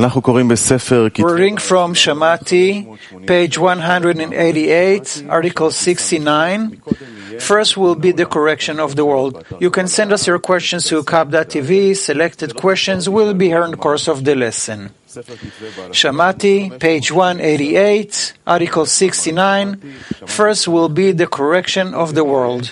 Reading from Shamati, page 188, article 69. First will be the correction of the world. You can send us your questions to Kab.tv. Selected questions will be here in the course of the lesson. Shamati, page 188, article 69. First will be the correction of the world.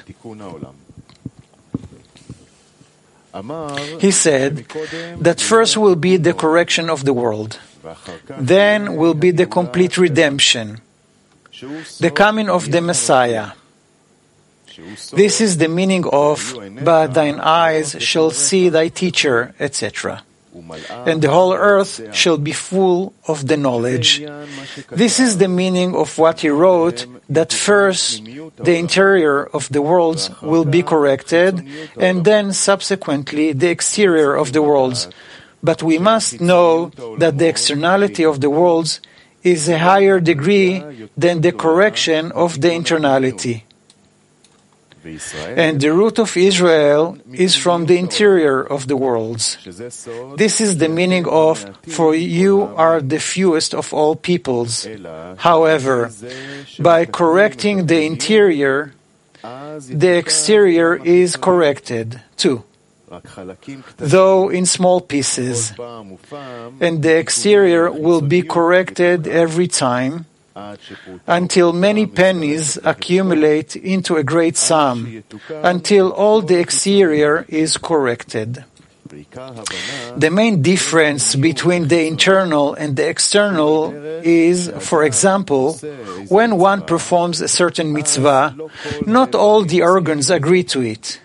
He said that first will be the correction of the world. Then will be the complete redemption, the coming of the Messiah. This is the meaning of, but thine eyes shall see thy teacher, etc. And the whole earth shall be full of the knowledge. This is the meaning of what he wrote, that first the interior of the worlds will be corrected, and then subsequently the exterior of the worlds. But we must know that the externality of the worlds is a higher degree than the correction of the internality. And the root of Israel is from the interior of the worlds. This is the meaning of, for you are the fewest of all peoples. However, by correcting the interior, the exterior is corrected too, though in small pieces. And the exterior will be corrected every time, until many pennies accumulate into a great sum, until all the exterior is corrected. The main difference between the internal and the external is, for example, when one performs a certain mitzvah, not all the organs agree to it.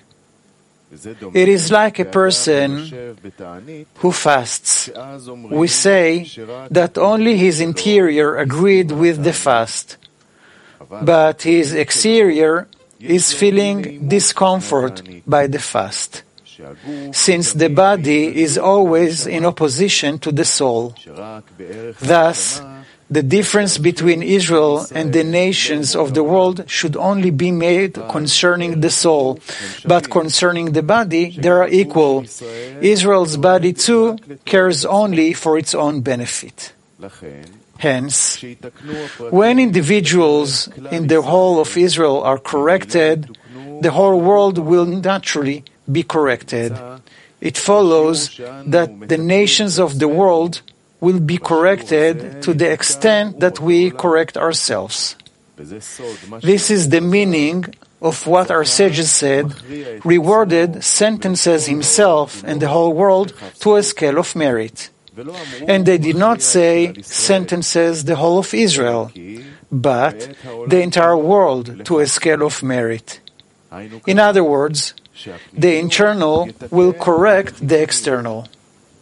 It is like a person who fasts. We say that only his interior agreed with the fast, but his exterior is feeling discomfort by the fast, since the body is always in opposition to the soul. Thus, the difference between Israel and the nations of the world should only be made concerning the soul, but concerning the body, they are equal. Israel's body too cares only for its own benefit. Hence, when individuals in the whole of Israel are corrected, the whole world will naturally be corrected. It follows that the nations of the world will be corrected to the extent that we correct ourselves. This is the meaning of what our sages said, rewarded sentences himself and the whole world to a scale of merit. And they did not say sentences the whole of Israel, but the entire world to a scale of merit. In other words, the internal will correct the external.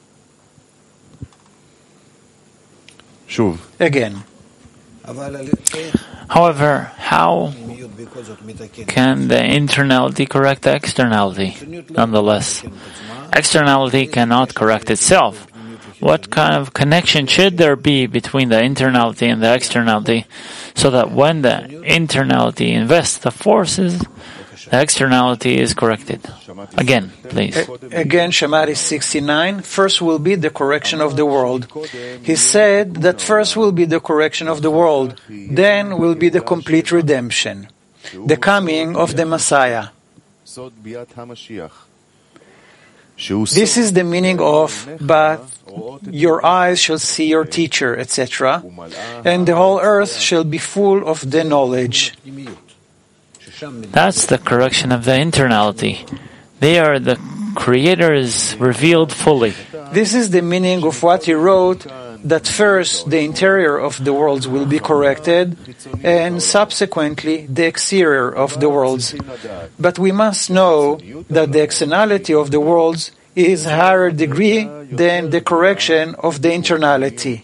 Again. However, how can the internality correct the externality? Nonetheless, externality cannot correct itself. What kind of connection should there be between the internality and the externality, so that when the internality invests the forces, the externality is corrected? Again, please. Again, Shamati 69. First will be the correction of the world. He said that first will be the correction of the world, then will be the complete redemption, the coming of the Messiah. This is the meaning of, but your eyes shall see your teacher, etc., and the whole earth shall be full of the knowledge. That's the correction of the internality. They are the Creators revealed fully. This is the meaning of what he wrote, that first the interior of the worlds will be corrected, and subsequently the exterior of the worlds. But we must know that the externality of the worlds is a higher degree than the correction of the internality.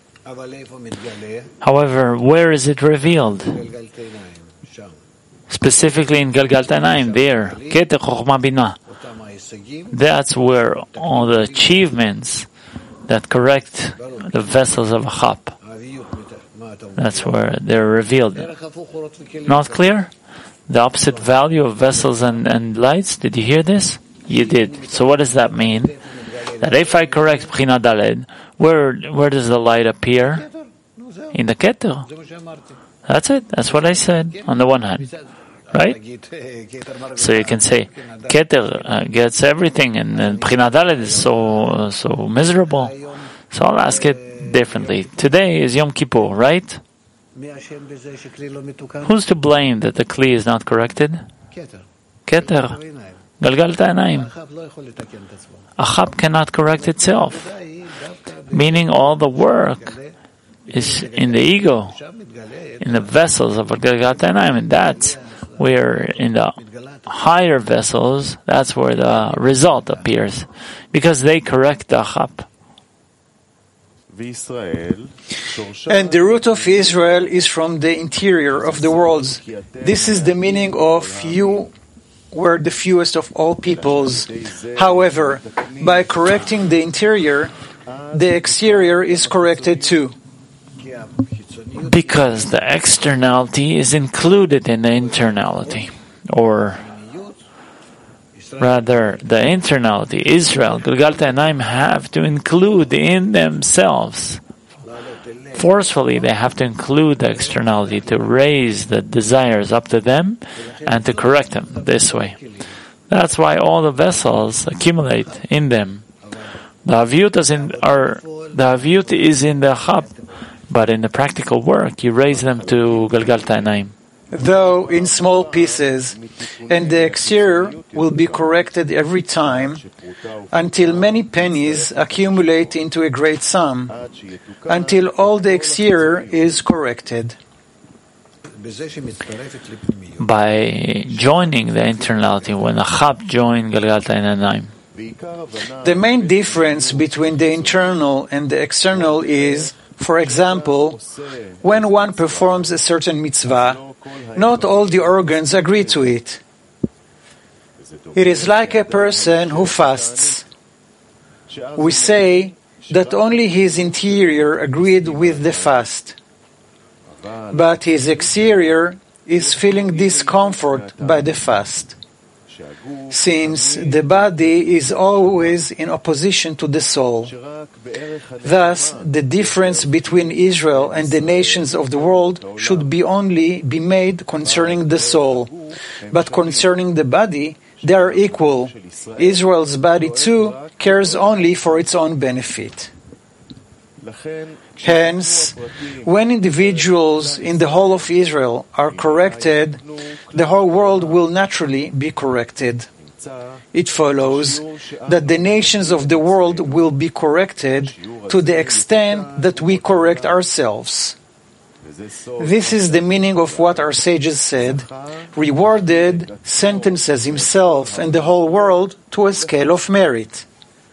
However, where is it revealed? Specifically in Galgal Tanaim, there, Keter Chochmah Binah. That's where all the achievements that correct the vessels of a chap, that's where they're revealed. Not clear? The opposite value of vessels and lights? Did you hear this? You did. So what does that mean? that if I correct Bchina Daled, where does the light appear? In the Keter. That's it. That's what I said, on the one hand. Right? So you can say, Keter gets everything, and then Bchina Daled is so miserable. So I'll ask it differently. Today is Yom Kippur, right? Who's to blame that the Kli is not corrected? Keter. Galgalat Einayim. Achab cannot correct itself. Meaning all the work is in the ego, in the vessels of Galgalat Einayim, and that's where in the higher vessels, that's where the result appears, because they correct the Achab. And the root of Israel is from the interior of the worlds. This is the meaning of you were the fewest of all peoples. However, by correcting the interior, the exterior is corrected too. Because the externality is included in the internality. Or rather, the internality, Israel, Galgalat Einayim, have to include in themselves. Forcefully, they have to include the externality to raise the desires up to them and to correct them this way. That's why all the vessels accumulate in them. The Aviut is in the Achab, but in the practical work, you raise them to Galgalat Einayim. Though in small pieces, and the exterior will be corrected every time until many pennies accumulate into a great sum, until all the exterior is corrected. By joining the internality, when Achab joined Galgalat Einayim. The main difference between the internal and the external is, for example, when one performs a certain mitzvah, not all the organs agree to it. It is like a person who fasts. We say that only his interior agreed with the fast, but his exterior is feeling discomfort by the fast, since the body is always in opposition to the soul. Thus, the difference between Israel and the nations of the world should only be made concerning the soul. But concerning the body, they are equal. Israel's body too cares only for its own benefit. Hence, when individuals in the whole of Israel are corrected, the whole world will naturally be corrected. It follows that the nations of the world will be corrected to the extent that we correct ourselves. This is the meaning of what our sages said: rewarded sentences himself and the whole world to a scale of merit.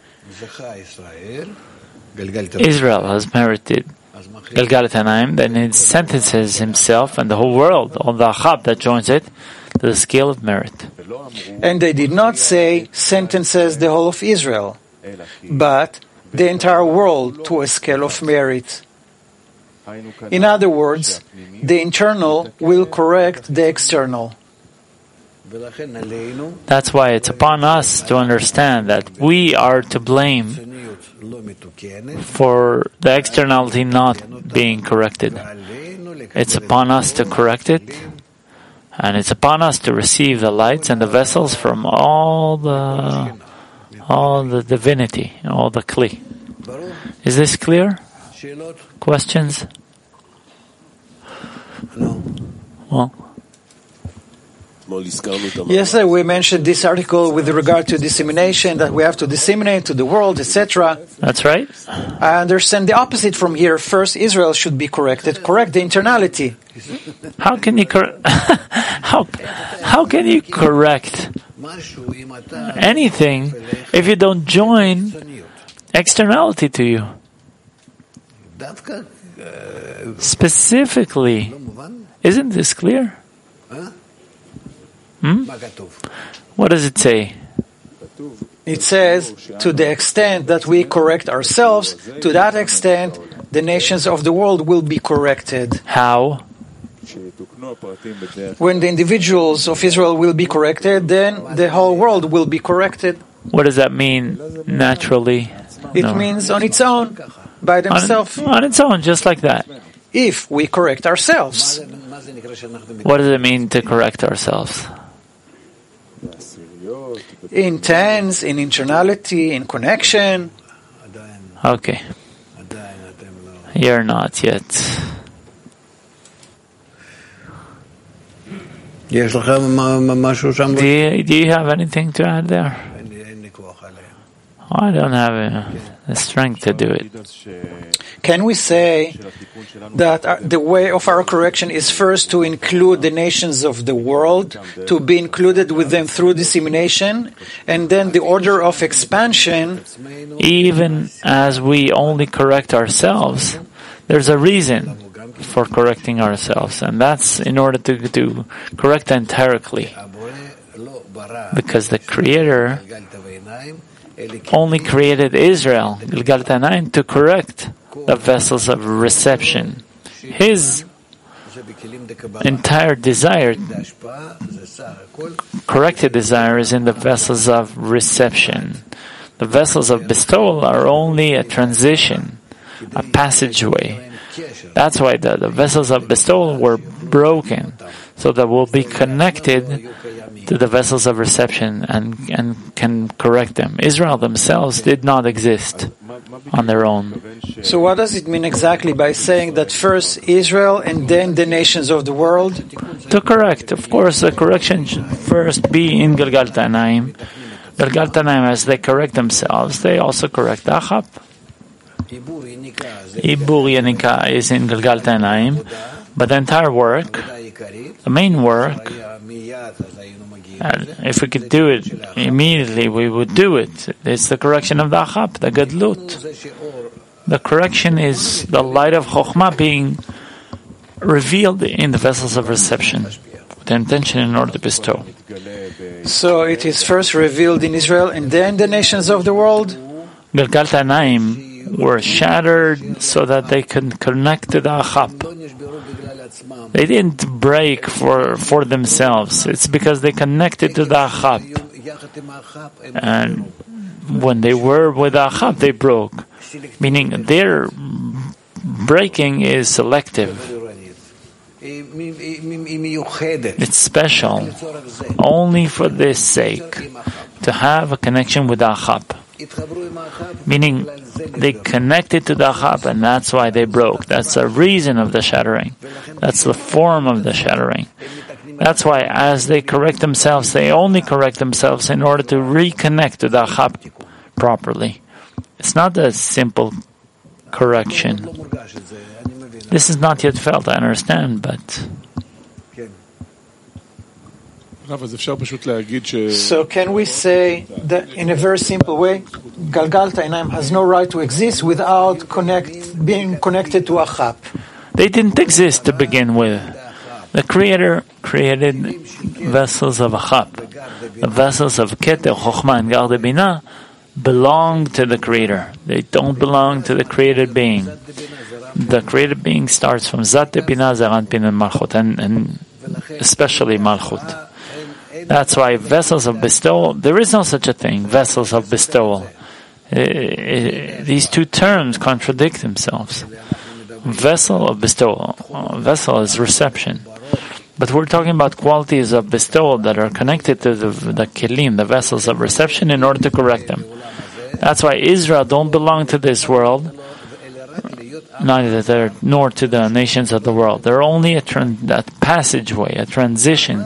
Israel has merited Galgalat Einayim, then it sentences himself and the whole world, all the Achab that joins it, to the scale of merit. And they did not say sentences the whole of Israel, but the entire world to a scale of merit. In other words, the internal will correct the external. That's why it's upon us to understand that we are to blame for the externality not being corrected. It's upon us to correct it, and it's upon us to receive the lights and the vessels from all the divinity, all the Kli. Is this clear? Questions? Well. Yes, sir, we mentioned this article with regard to dissemination, that we have to disseminate to the world, etc. That's right. I understand the opposite from here. First, Israel should be corrected. Correct the internality. How can you how can you correct anything if you don't join externality to you? Specifically, isn't this clear? What does it say? It says, to the extent that we correct ourselves, to that extent, the nations of the world will be corrected. How? When the individuals of Israel will be corrected, then the whole world will be corrected. What does that mean, naturally? It means on its own, by themselves. On its own, just like that. If we correct ourselves. What does it mean to correct ourselves? In tense, in internality, in connection. Okay. You're not yet. Do you have anything to add there? I don't have the strength to do it. Can we say that the way of our correction is first to include the nations of the world, to be included with them through dissemination, and then the order of expansion? Even as we only correct ourselves, there's a reason for correcting ourselves, and that's in order to correct entirely. Because the Creator only created Israel, Gilgal Tanaim, to correct the vessels of reception. His entire desire, corrected desire, is in the vessels of reception. The vessels of bestowal are only a transition, a passageway. That's why the vessels of bestowal were broken, so that we'll be connected to the vessels of reception and can correct them. Israel themselves did not exist on their own. So what does it mean exactly by saying that first Israel and then the nations of the world? To correct, of course, the correction should first be in Gilgal Tanaim. Gilgal Tanaim, as they correct themselves, they also correct Achab. Ibur Yanika is in Gilgal Tanaim, but the entire work, the main work, if we could do it immediately, we would do it. It's the correction of the Achab, the Gadlut. The correction is the light of Chokhmah being revealed in the vessels of reception, with the intention in order to bestow. So it is first revealed in Israel and then the nations of the world? Gilgal Tanaim were shattered so that they could connect to the Achab. They didn't break for themselves. It's because they connected to the Achab. And when they were with the Achab, they broke. Meaning their breaking is selective. It's special. Only for this sake. To have a connection with the Achab. Meaning they connected to the Achab, and that's why they broke. That's the reason of the shattering. That's the form of the shattering. That's why as they correct themselves, they only correct themselves in order to reconnect to the Achab properly. It's not a simple correction. This is not yet felt, I understand, but... So can we say that in a very simple way, Gilgal Tanaim has no right to exist without being connected to Achab? They didn't exist to begin with. The Creator created vessels of Achab. The vessels of Keter, Chokhmah, and Gar Binah belong to the Creator. They don't belong to the created being. The created being starts from Zat Binah, Zeranpin, and Malchut, and especially Malchut. That's why vessels of bestowal, there is no such a thing, vessels of bestowal. These two terms contradict themselves. Vessel of bestowal, vessel is reception. But we're talking about qualities of bestowal that are connected to the kelim, the vessels of reception, in order to correct them. That's why Israel don't belong to this world, neither nor to the nations of the world. They're only a passageway, a transition.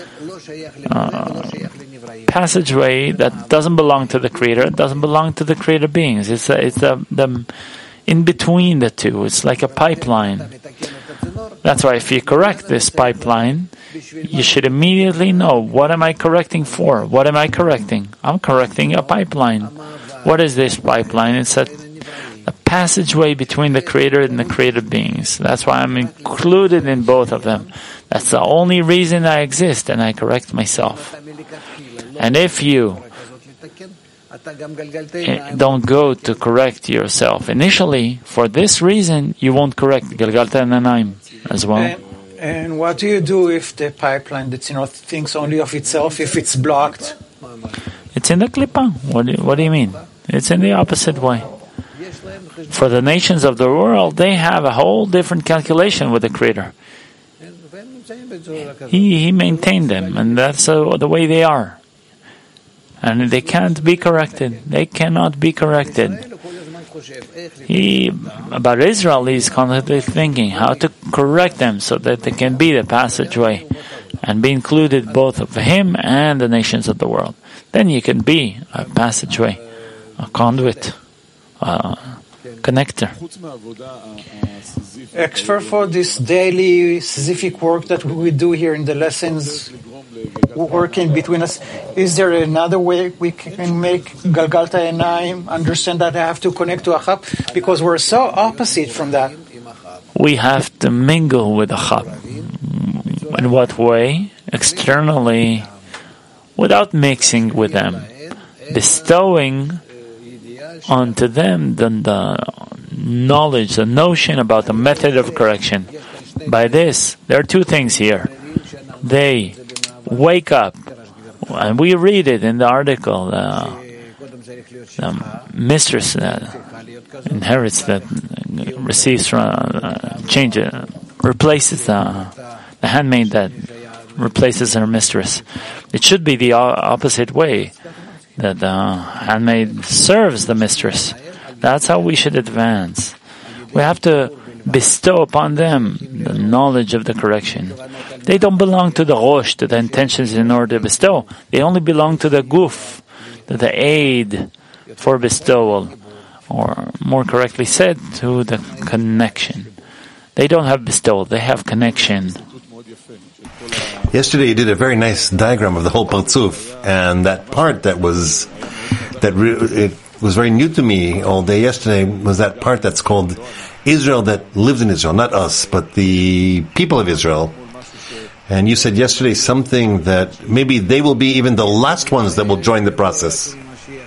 Passageway that doesn't belong to the Creator, it doesn't belong to the created beings. It's the in between the two. It's like a pipeline. That's why if you correct this pipeline, you should immediately know, what am I correcting for? What am I correcting? I'm correcting a pipeline. What is this pipeline? It's a passageway between the Creator and the created beings. That's why I'm included in both of them. That's the only reason I exist, and I correct myself. And if you don't go to correct yourself initially, for this reason, you won't correct Gilgal Tanaim as well. And what do you do if the pipeline that thinks only of itself, if it's blocked? It's in the Klippa. What do you mean? It's in the opposite way. For the nations of the world, they have a whole different calculation with the Creator. He maintained them, and that's the way they are. And they can't be corrected. They cannot be corrected. About Israel, he's constantly thinking how to correct them so that they can be the passageway and be included both of him and the nations of the world. Then you can be a passageway, a conduit, a connector. Extra for this daily Sisyphic work that we do here in the lessons, working between us, is there another way we can make Galgalta Einaim understand that I have to connect to Achab? Because we're so opposite from that. We have to mingle with Achab. In what way? Externally, without mixing with them, bestowing onto them the knowledge, the notion about the method of correction. By this, there are two things here. They wake up, and we read it in the article, the mistress that inherits, that receives replaces the handmaid that replaces her mistress. It should be the opposite way, that the handmaid serves the mistress. That's how we should advance. We have to bestow upon them the knowledge of the correction. They don't belong to the rosh, to the intentions in order to bestow. They only belong to the guf, to the aid for bestowal, or more correctly said, to the connection. They don't have bestowal, they have connection. Yesterday you did a very nice diagram of the whole Partzuf, and that part it was very new to me all day yesterday was that part that's called Israel that lives in Israel, not us, but the people of Israel. And you said yesterday something that maybe they will be even the last ones that will join the process.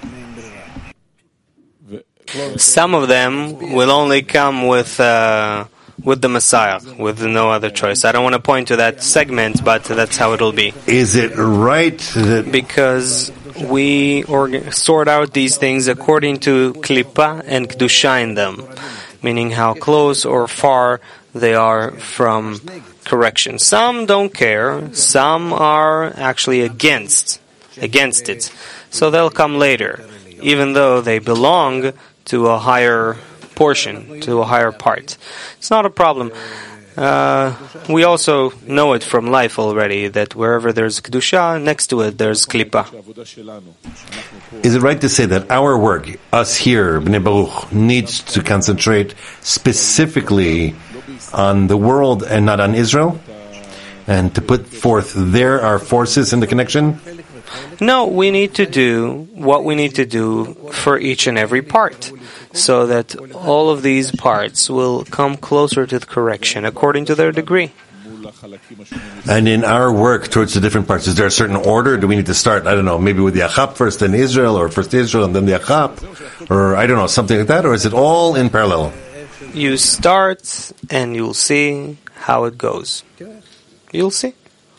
Some of them will only come with the Messiah, with no other choice. I don't want to point to that segment, but that's how it'll be. Is it right that... Because we sort out these things according to Klippa and Kedusha in them, meaning how close or far they are from correction. Some don't care, some are actually against it. So they'll come later, even though they belong to a higher portion, to a higher part. It's not a problem. We also know it from life already, that wherever there's Kedusha, next to it there's Klippa. Is it right to say that our work, us here, Bnei Baruch, needs to concentrate specifically on the world and not on Israel? And to put forth our forces in the connection? No, we need to do what we need to do for each and every part, so that all of these parts will come closer to the correction according to their degree. And in our work towards the different parts, is there a certain order? Do we need to start, I don't know, maybe with the Achab first, then Israel, or first Israel and then the Achab? Or I don't know, something like that? Or is it all in parallel? You start and you'll see how it goes. You'll see.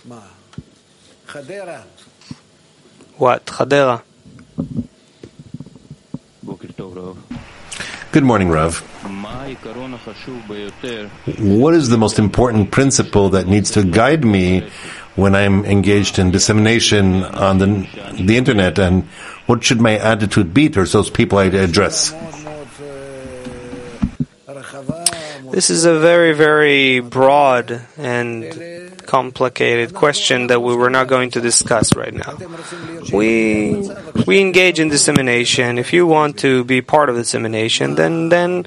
What? Chadera. Good morning, Rav. What is the most important principle that needs to guide me when I'm engaged in dissemination on the internet, and what should my attitude be towards those people I address? This is a very, very broad and complicated question that we were not going to discuss right now. We engage in dissemination. If you want to be part of dissemination, then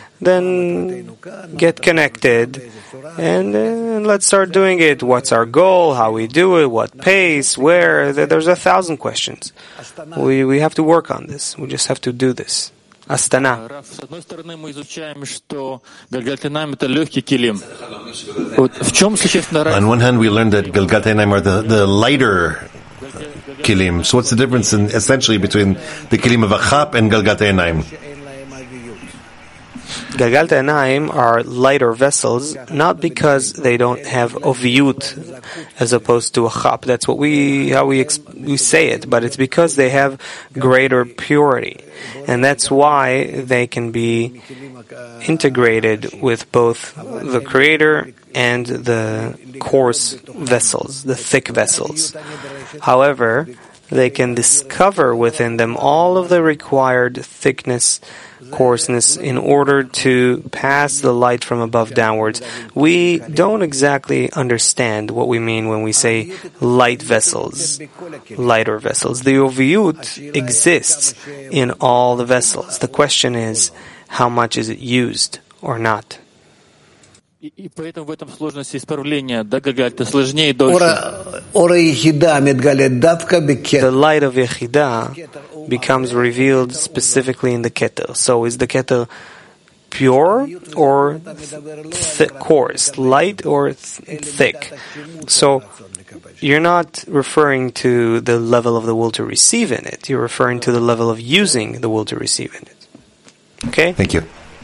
get connected and let's start doing it. What's our goal? How we do it? What pace? Where? There's 1,000 questions. We have to work on this. We just have to do this. Astana. On one hand, we learned that Galgalta Einaim are the lighter kilim. So what's the difference essentially between the kilim of Achab and Galgalta Einaim? Galgal Ta'anaim are lighter vessels, not because they don't have oviyut as opposed to a chap. That's what we say it, but it's because they have greater purity. And that's why they can be integrated with both the Creator and the coarse vessels, the thick vessels. However, they can discover within them all of the required thickness, coarseness, in order to pass the light from above downwards. We don't exactly understand what we mean when we say light vessels, lighter vessels. The oviyut exists in all the vessels. The question is, how much is it used or not? И поэтому в этом сложность исправления, да, Гагаль, это сложнее и дольше. The light of Yechidah becomes revealed specifically in the Keter. So is the Keter pure or coarse, light or thick? So you're not referring to the level of the will to receive in it. You're referring to the level of using the will to receive in it. Okay? Thank you.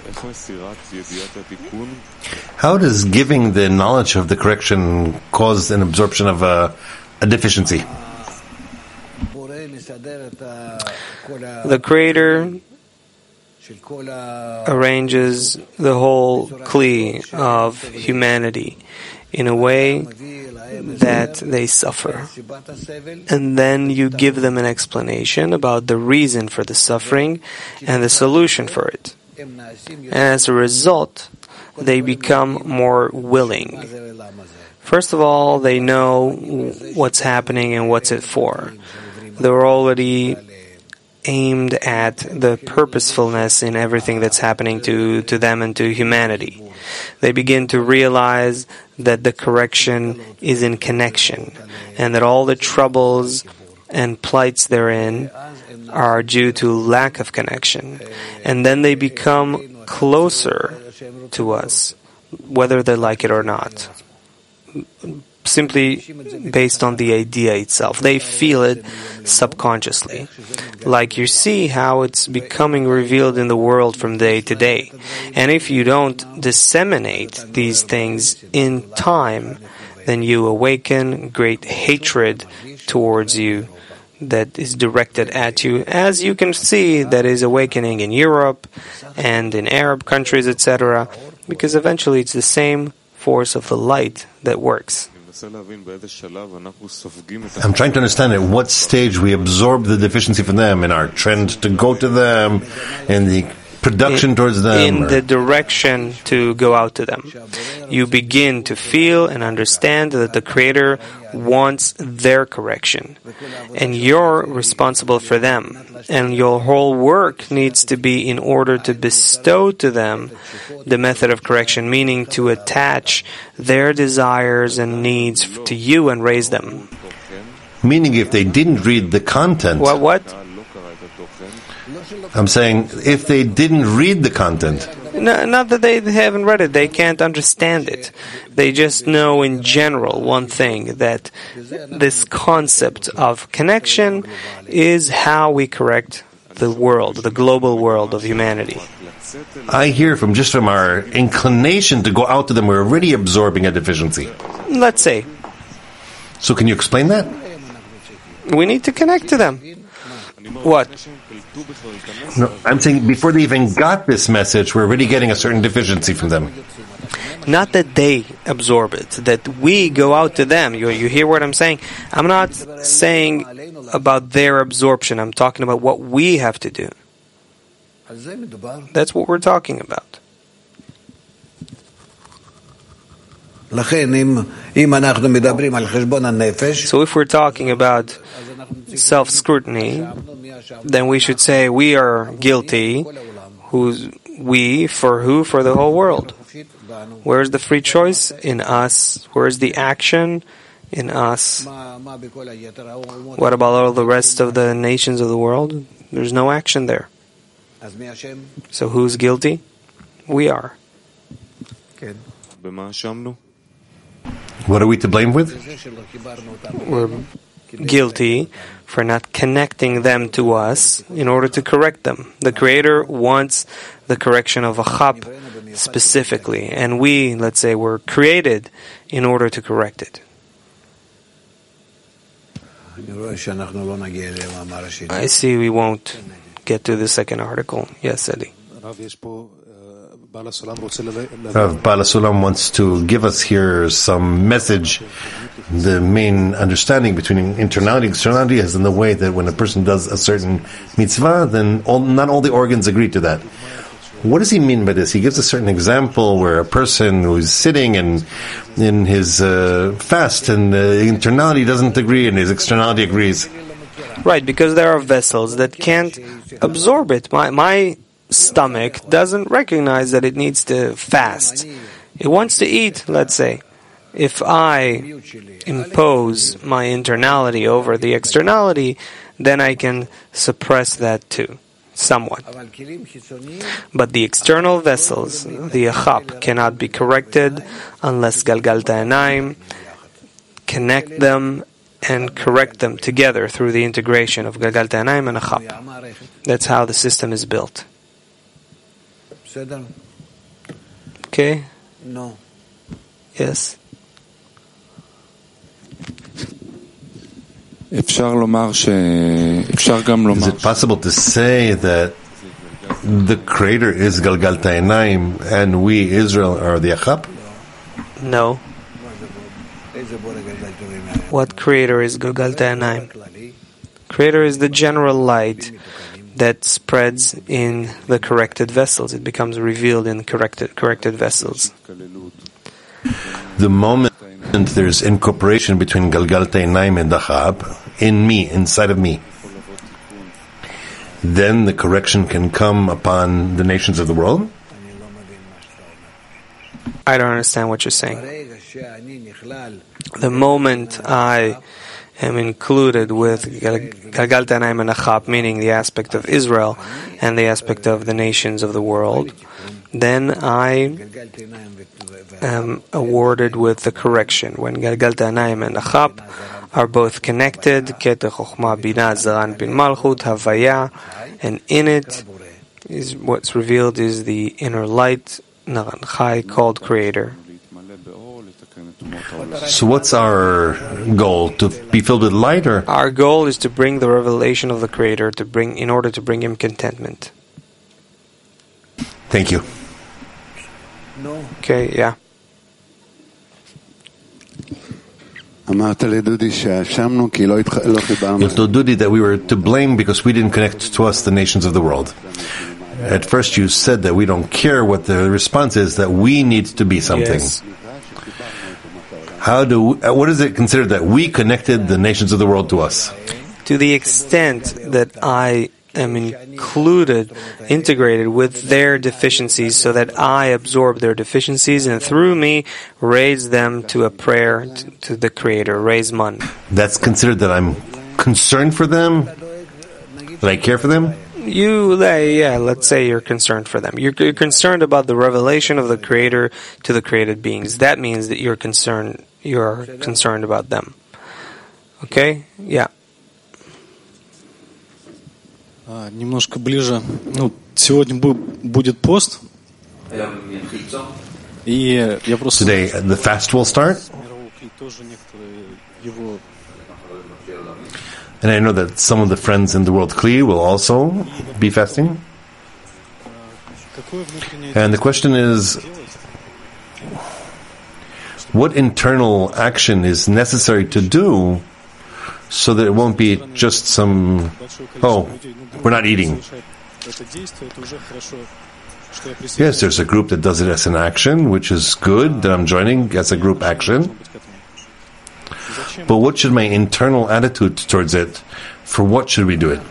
How does giving the knowledge of the correction cause an absorption of a deficiency? The Creator arranges the whole kli of humanity in a way that they suffer. And then you give them an explanation about the reason for the suffering and the solution for it. And as a result, they become more willing. First of all, they know what's happening and what's it for. They're already aimed at the purposefulness in everything that's happening to them and to humanity. They begin to realize that the correction is in connection, and that all the troubles and plights therein are due to lack of connection. And then they become closer to us, whether they like it or not. Simply based on the idea itself. They feel it subconsciously. Like you see how it's becoming revealed in the world from day to day. And if you don't disseminate these things in time, then you awaken great hatred towards you that is directed at you, as you can see that is awakening in Europe and in Arab countries, etc., because eventually it's the same force of the light that works. I'm trying to understand at what stage we absorb the deficiency from them in our trend to go to them and the production towards them. In the direction to go out to them. You begin to feel and understand that the Creator wants their correction. And you're responsible for them. And your whole work needs to be in order to bestow to them the method of correction, meaning to attach their desires and needs to you and raise them. Meaning if they didn't read the content... What? I'm saying, if they didn't read the content... No, not that they haven't read it, they can't understand it. They just know in general one thing, that this concept of connection is how we correct the world, the global world of humanity. I hear from our inclination to go out to them, we're already absorbing a deficiency. Let's say. So can you explain that? We need to connect to them. What? No, I'm saying before they even got this message, we're already getting a certain deficiency from them. Not that they absorb it, that we go out to them. You hear what I'm saying? I'm not saying about their absorption. I'm talking about what we have to do. That's what we're talking about. So if we're talking about self-scrutiny, then we should say we are guilty. Who's we? For who? For the whole world. Where's the free choice? In us. Where's the action? In us. What about all the rest of the nations of the world? There's no action there. So who's guilty? We are. What are we to blame with? guilty for not connecting them to us in order to correct them. The Creator wants the correction of a chap specifically, and we, let's say, were created in order to correct it. I see we won't get to the second article. Yes, Eli. Baal HaSulam wants to give us here some message. The main understanding between internality and externality is in the way that when a person does a certain mitzvah, then not all the organs agree to that. What does he mean by this? He gives a certain example where a person who's sitting and in his fast and internality doesn't agree and his externality agrees. Right, because there are vessels that can't absorb it. My stomach doesn't recognize that it needs to fast. It wants to eat, let's say. If I impose my internality over the externality, then I can suppress that too, somewhat. But the external vessels, the achap, cannot be corrected unless Galgalta Einaim connect them and correct them together through the integration of Galgalta Einaim and achap. That's how the system is built. Okay? No. Yes? Is it possible to say that the Creator is Galgalta Einaim and we, Israel, are the achap? No. What Creator is Galgalta Einaim? Creator is the general light that spreads in the corrected vessels. It becomes revealed in corrected vessels. The moment there's incorporation between Galgalta Einaim and Achab, in me, inside of me, then the correction can come upon the nations of the world? I don't understand what you're saying. The moment I am included with Galgalta Einaim and Achab, meaning the aspect of Israel and the aspect of the nations of the world, then I am awarded with the correction. When Galgalta Einaim and Achab are both connected, Keter Chochmah Binah Zaran Bin Malchut Havaya, and in it is what's revealed is the inner light, Naran Chai, called Creator. So what's our goal? To be filled with light, or? Our goal is to bring the revelation of the Creator in order to bring Him contentment. Thank you. No. Okay, yeah. You told Dudi that we were to blame because we didn't connect to us the nations of the world. At first you said that we don't care what the response is, that we need to be something. Yes. What is it considered that we connected the nations of the world to us? To the extent that I am integrated with their deficiencies so that I absorb their deficiencies and through me raise them to a prayer to the Creator, raise man. That's considered that I'm concerned for them? That I care for them? Let's say you're concerned for them. You're concerned about the revelation of the Creator to the created beings. That means that you're concerned about them. Okay? Yeah. Немножко ближе. Сегодня будет пост. И я просто... Today, the fast will start. And I know that some of the friends in the World Kli will also be fasting. And the question is, what internal action is necessary to do so that it won't be just some, we're not eating. Yes, there's a group that does it as an action, which is good, that I'm joining as a group action. But what should my internal attitude towards it? For what should we do it?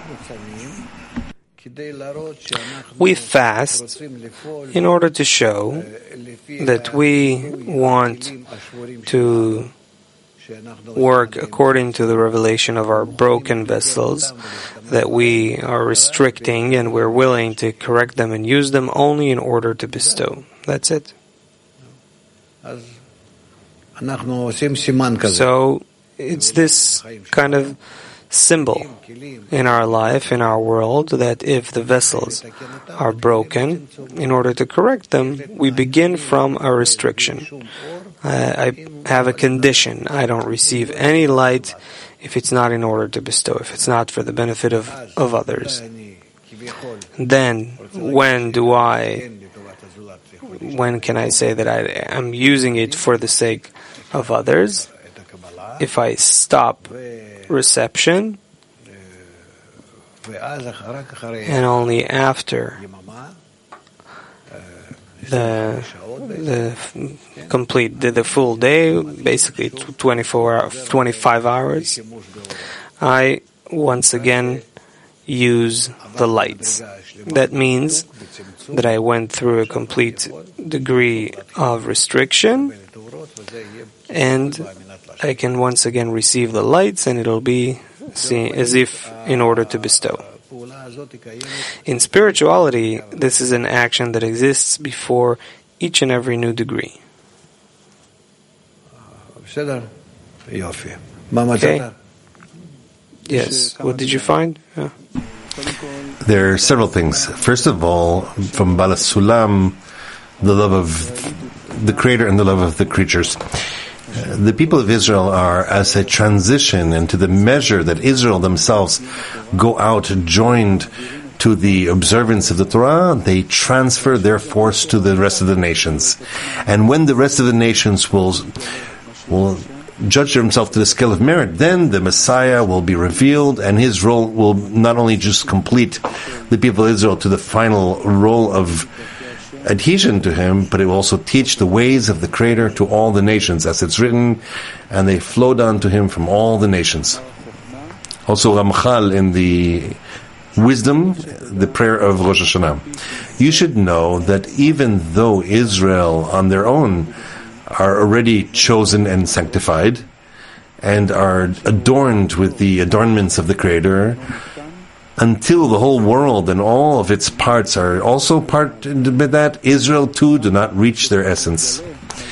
We fast in order to show that we want to work according to the revelation of our broken vessels, that we are restricting and we're willing to correct them and use them only in order to bestow. That's it. So it's this kind of symbol in our life, in our world, that if the vessels are broken, in order to correct them, we begin from a restriction. I have a condition. I don't receive any light if it's not in order to bestow, if it's not for the benefit of others. Then, when can I say that I'm using it for the sake of others? If I stop reception, and only after the full day, basically 25 hours, I once again use the lights. That means that I went through a complete degree of restriction, and I can once again receive the lights, and it'll be as if in order to bestow. In spirituality, this is an action that exists before each and every new degree. Okay? Yes. What did you find? Yeah. There are several things. First of all, from Baal HaSulam, the love of the Creator and the love of the creatures. The people of Israel are as a transition, and to the measure that Israel themselves go out joined to the observance of the Torah, they transfer their force to the rest of the nations. And when the rest of the nations will judge themselves to the scale of merit, then the Messiah will be revealed, and his role will not only just complete the people of Israel to the final role of adhesion to him, but it will also teach the ways of the Creator to all the nations, as it's written, and they flow down to him from all the nations. Also Ramchal in the Wisdom, the prayer of Rosh Hashanah. You should know that even though Israel on their own are already chosen and sanctified, and are adorned with the adornments of the Creator, until the whole world and all of its parts are also part of that, Israel too do not reach their essence.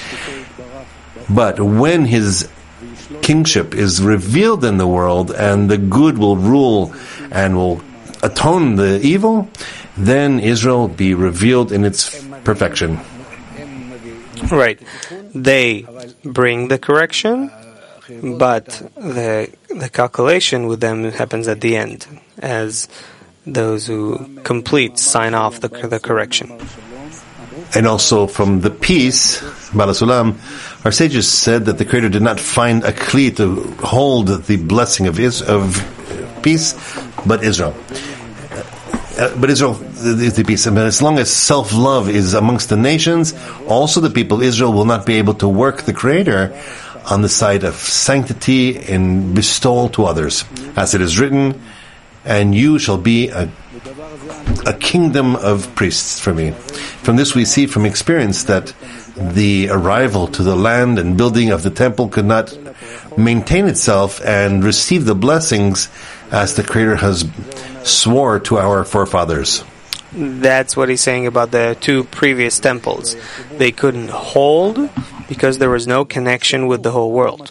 But when his kingship is revealed in the world, and the good will rule and will atone the evil, then Israel will be revealed in its perfection. Right. They bring the correction, but the calculation with them happens at the end, as those who complete sign off the correction. And also from the peace, Baal HaSulam, our sages said that the Creator did not find a kli to hold the blessing of peace, but Israel. But Israel is the peace. And as long as self-love is amongst the nations, also the people of Israel will not be able to work the Creator on the side of sanctity and bestowal to others. As it is written, and you shall be a kingdom of priests for me. From this we see from experience that the arrival to the land and building of the temple could not maintain itself and receive the blessings as the Creator has swore to our forefathers. That's what he's saying about the two previous temples. They couldn't hold because there was no connection with the whole world.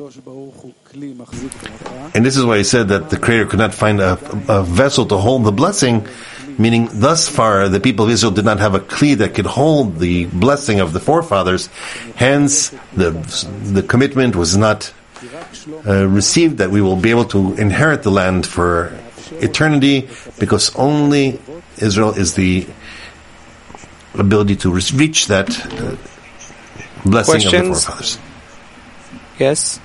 And this is why he said that the Creator could not find a vessel to hold the blessing, meaning thus far the people of Israel did not have a kli that could hold the blessing of the forefathers. Hence, the commitment was not received that we will be able to inherit the land for eternity, because only Israel is the ability to reach that blessing Questions? of the forefathers. Yes?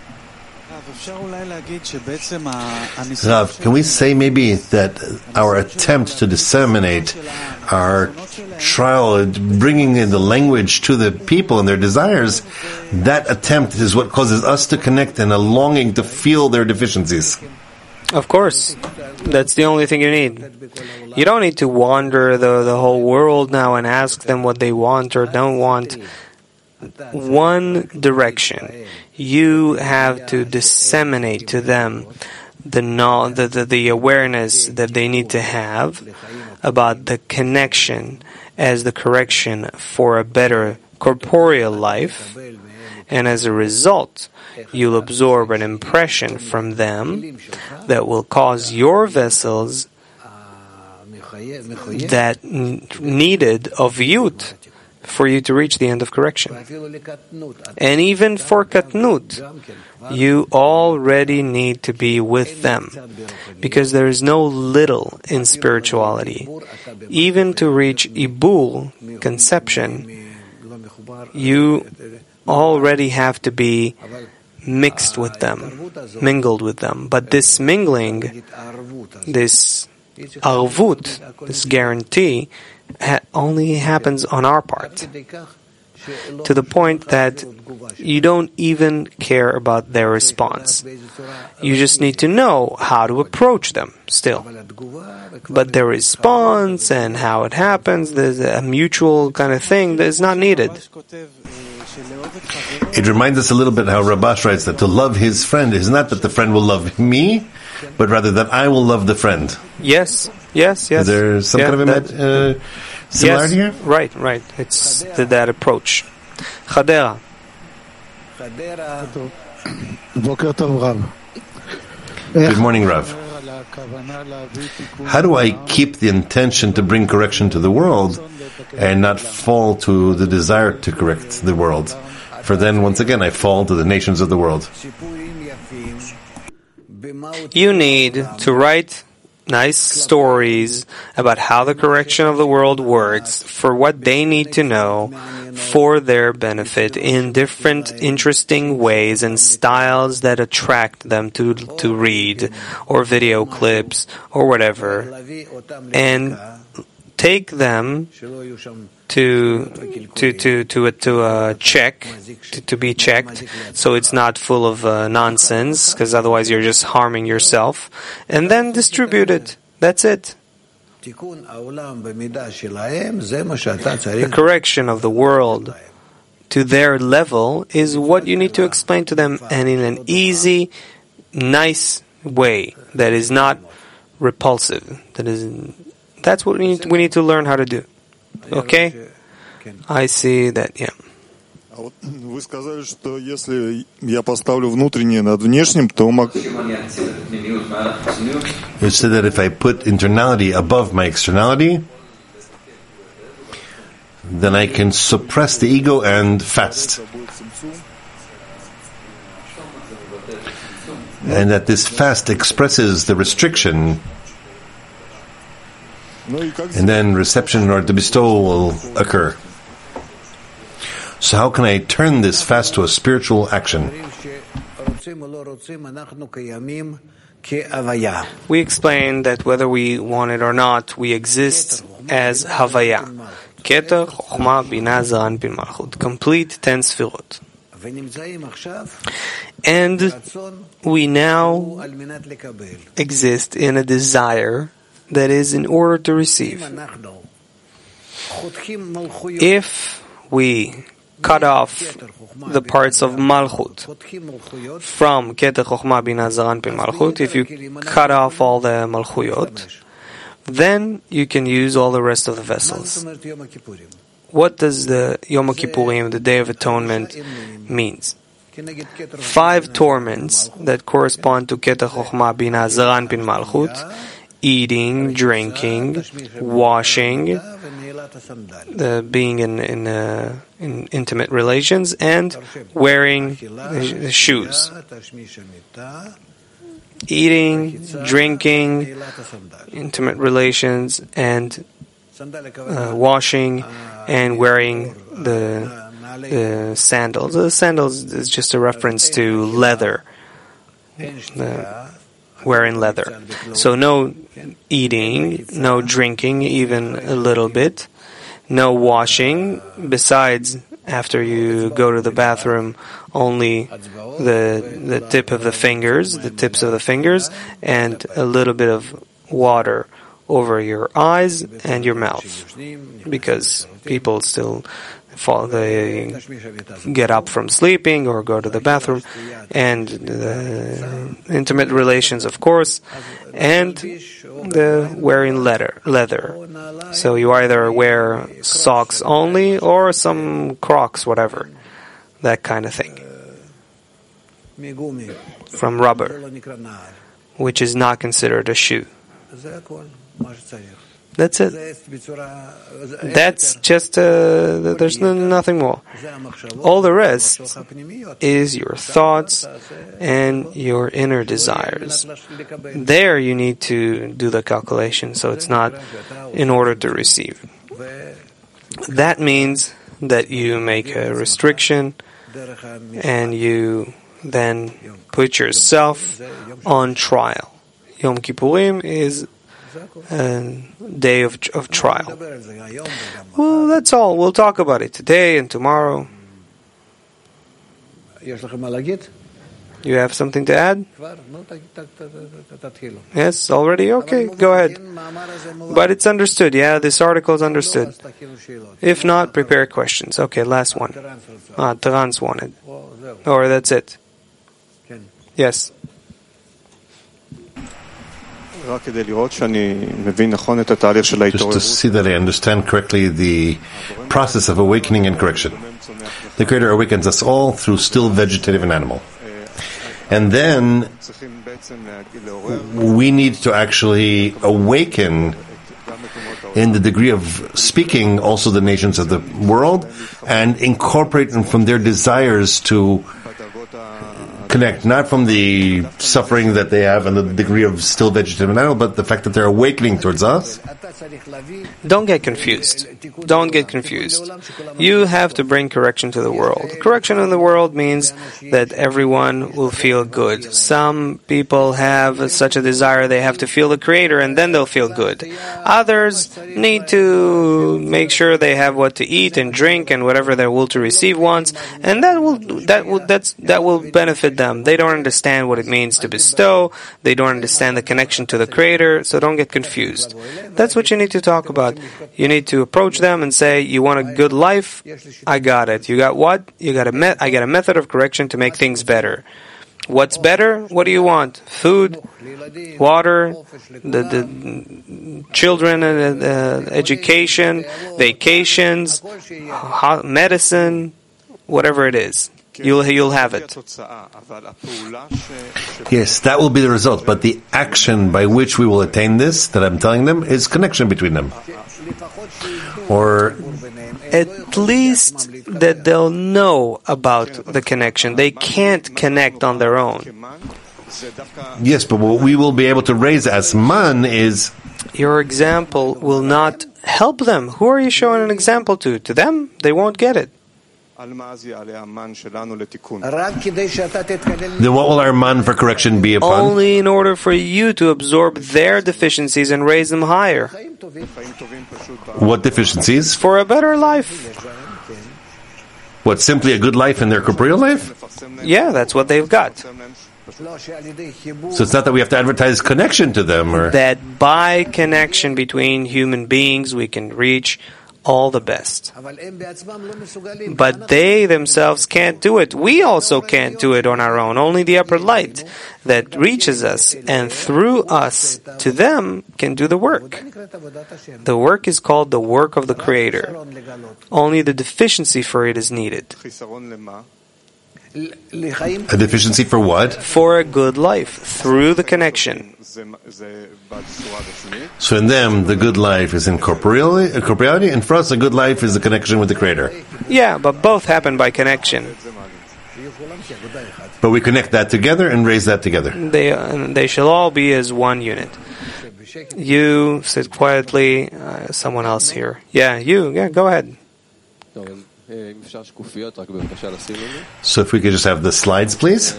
Rav, can we say maybe that our attempt to disseminate our trial, bringing in the language to the people and their desires, that attempt is what causes us to connect and a longing to feel their deficiencies? Of course. That's the only thing you need. You don't need to wander the whole world now and ask them what they want or don't want. One direction. You have to disseminate to them the awareness that they need to have about the connection as the correction for a better corporeal life, And as a result, you'll absorb an impression from them that will cause your vessels that needed of yut for you to reach the end of correction. And even for katnut, you already need to be with them, because there is no little in spirituality. Even to reach ibul, conception, you already have to be mixed with them, mingled with them. But this mingling, this arvut, this guarantee, only happens on our part, to the point that you don't even care about their response. You just need to know how to approach them still. But their response and how it happens, there's a mutual kind of thing that is not needed. It reminds us a little bit how Rabash writes that to love his friend is not that the friend will love me, but rather that I will love the friend. Yes. Is there some kind of similarity here? Right. It's that approach. Chadera. Good morning, Rav. How do I keep the intention to bring correction to the world and not fall to the desire to correct the world? For then, once again, I fall to the nations of the world. You need to write nice stories about how the correction of the world works, for what they need to know, for their benefit, in different interesting ways and styles that attract them to read, or video clips, or whatever, and take them to be checked, so it's not full of nonsense, because otherwise you're just harming yourself, and then distribute it. That's it. The correction of the world to their level is what you need to explain to them, and in an easy, nice way that is not repulsive. That's what we need to learn how to do. Okay? I see that, yeah. Вы сказали, что если я поставлю внутреннее над внешним, то You said that if I put internality above my externality, then I can suppress the ego and fast. And that this fast expresses the restriction, and then reception or the bestowal will occur. So how can I turn this fast to a spiritual action? We explained that whether we want it or not, we exist as Havaya. Keter, Chokhmah, Binah, Zeran, Bin Malchut. Complete 10 Sfirot. And we now exist in a desire that is in order to receive. If we cut off the parts of Malchut from Keter, Chokhmah, Binah, Zeran, Bin Malchut, if you cut off all the Malchuyot, then you can use all the rest of the vessels. What does the Yom Kippurim, the Day of Atonement, means? 5 torments that correspond to Keter, Chokhmah, Binah, Zeran, Bin Malchut: eating, drinking, washing, being in intimate relations, and wearing shoes. Eating, drinking, intimate relations, and washing, and wearing the sandals. The sandals is just a reference to leather. Wearing leather. So no eating, no drinking, even a little bit. No washing, besides after you go to the bathroom, only the tips of the fingers, and a little bit of water over your eyes and your mouth, because people still they get up from sleeping or go to the bathroom, and the intimate relations, of course, and the wearing leather. So you either wear socks only or some Crocs, whatever. that kind of thing, from rubber, which is not considered a shoe. That's it. That's just, there's nothing more. All the rest is your thoughts and your inner desires. There you need to do the calculation, so it's not in order to receive. That means that you make a restriction and you then put yourself on trial. Yom Kippurim is a day of trial. Well, that's all. We'll talk about it today and tomorrow. You have something to add? Yes, already? Okay, go ahead. But it's understood, yeah? This article is understood. If not, prepare questions. Okay, last one. Trans wanted. Or that's it. Yes. Just to see that I understand correctly the process of awakening and correction. The Creator awakens us all through still vegetative and animal. And then we need to actually awaken in the degree of speaking also the nations of the world and incorporate them from their desires to connect, not from the suffering that they have and the degree of still vegetative and animal, but the fact that they're awakening towards us. Don't get confused. Don't get confused. You have to bring correction to the world. Correction in the world means that everyone will feel good. Some people have such a desire, they have to feel the Creator and then they'll feel good. Others need to make sure they have what to eat and drink and whatever their will to receive wants, and that will benefit them. They don't understand what it means to bestow. They don't understand the connection to the Creator, so don't get confused. That's what you need to talk about. You need to approach them and say, you want a good life? I got it. You got what? I got a method of correction to make things better. What's better? What do you want? Food, water, the children, education, vacations, medicine, whatever it is. You'll have it. Yes, that will be the result. But the action by which we will attain this, that I'm telling them, is connection between them. Or at least that they'll know about the connection. They can't connect on their own. Yes, but what we will be able to raise as man is... Your example will not help them. Who are you showing an example to? To them? They won't get it. Then what will our man for correction be upon? Only in order for you to absorb their deficiencies and raise them higher. What deficiencies? For a better life. What, simply a good life in their corporeal life? Yeah, that's what they've got. So it's not that we have to advertise connection to them, or that by connection between human beings we can reach all the best. But they themselves can't do it. We also can't do it on our own. Only the upper light that reaches us and through us to them can do the work. The work is called the work of the Creator. Only the deficiency for it is needed. A deficiency for what? For a good life, through the connection. So in them, the good life is in corporeality, and for us, a good life is the connection with the Creator. Yeah, but both happen by connection. But we connect that together and raise that together. They shall all be as one unit. You sit quietly. Someone else here. Yeah, you. Yeah, go ahead. So if we could just have the slides, please.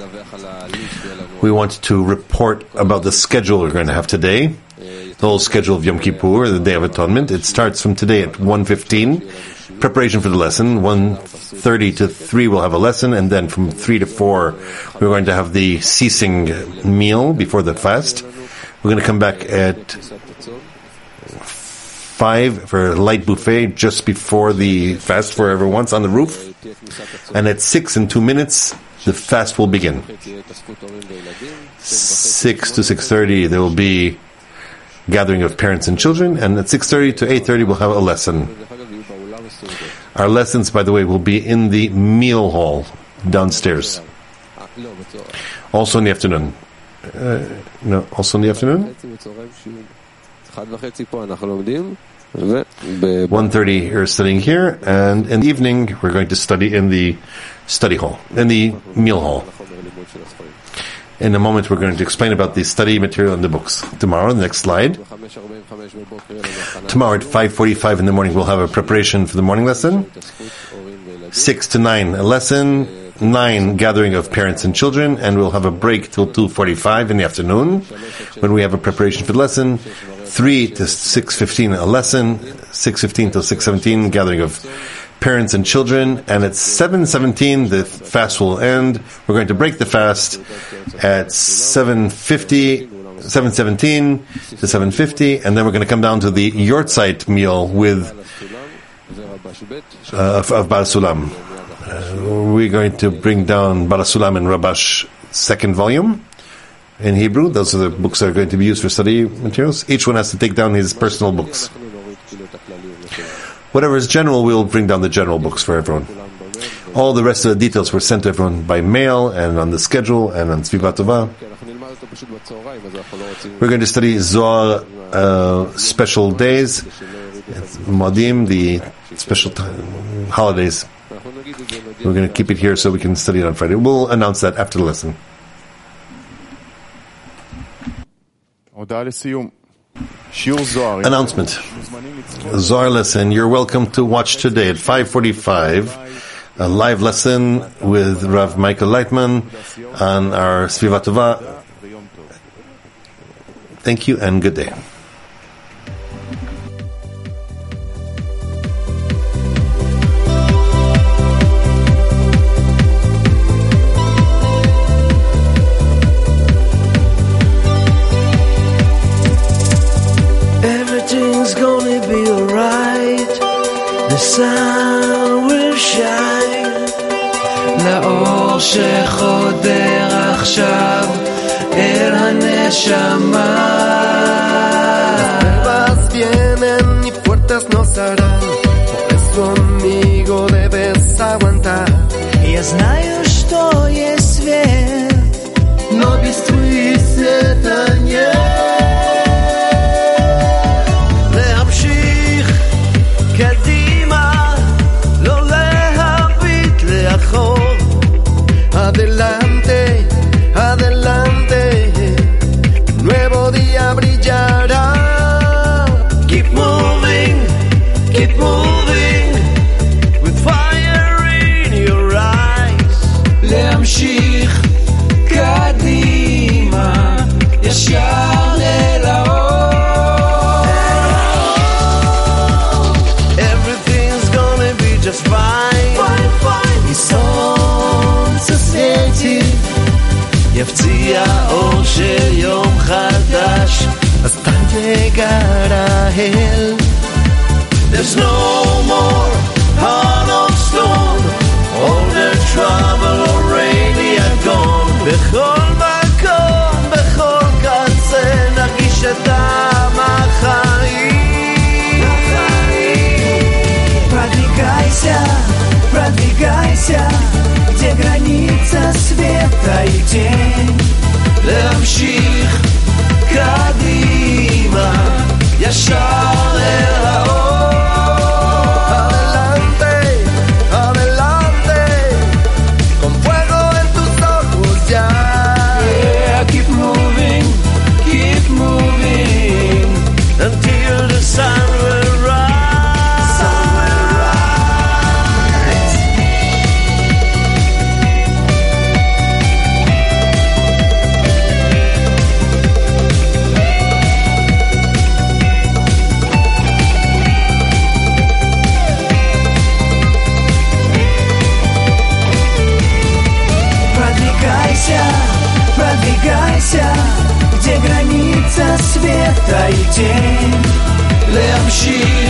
We want to report about the schedule we're going to have today. The whole schedule of Yom Kippur, the Day of Atonement. It starts from today at 1:15. Preparation for the lesson. 1:30 to 3 we'll have a lesson, and then from 3 to 4 we're going to have the ceasing meal before the fast. We're going to come back at 5 for a light buffet just before the fast for everyone's on the roof. And at 6 in 2 minutes, the fast will begin. 6 to 6:30, there will be gathering of parents and children, and at 6:30 to 8:30 we'll have a lesson. Our lessons, by the way, will be in the meal hall downstairs. Also in the afternoon. Also in the afternoon? 1:30 you're studying here, and in the evening we're going to study in the study hall, in the meal hall. In a moment we're going to explain about the study material and the books. Tomorrow, the next slide. Tomorrow at 5:45 in the morning we'll have a preparation for the morning lesson. 6 to 9 a lesson. 9 gathering of parents and children, and we'll have a break till 2:45 in the afternoon when we have a preparation for the lesson. 3 to 6:15 a lesson. 6:15 till 6:17 gathering of parents and children, and at 7:17 the fast will end. We're going to break the fast at 7:17 to 7:50, and then we're going to come down to the Yortzeit meal with of Baal Sulam. We're going to bring down Baal Sulam and Rabash second volume in Hebrew. Those are the books that are going to be used for study materials. Each one has to take down his personal books. Whatever is general, we'll bring down the general books for everyone. All the rest of the details were sent to everyone by mail and on the schedule and on Svivat Tova. We're going to study Zohar special days, Modim, the special holidays. We're going to keep it here so we can study it on Friday. We'll announce that after the lesson. Announcement. Zohar lesson. You're welcome to watch today at 5:45 a live lesson with Rav Michael Leitman on our Svivat Tova. Thank you and good day. Everything's gonna be alright. The sun will shine. לאור שחודר עכשיו אל הנשמה. Las pruebas vienen y puertas nos harán. Por eso, amigo, debes aguantar. Я знаю, что есть свет, но без твоих света нет. Adelante, adelante, nuevo día brillará. Keep moving, with fire in your eyes. להמשיך קדימה, ישר אל האור. Everything's gonna be just fine, fine, fine. יפציע אור של יום חדש, אז תגרה אל. There's no more heart of stone, all the trouble already had gone. בכל מקום, בכל קצה, נרגיש את טעם החיים. Продвигайся, где граница света и тень. להמשיך קדימה, ישר אל האור. Adelante, adelante, con fuego en tus ojos ya. Yeah, keep moving, until the sun will rise. Продвигайся, где граница света и тень. להמשיך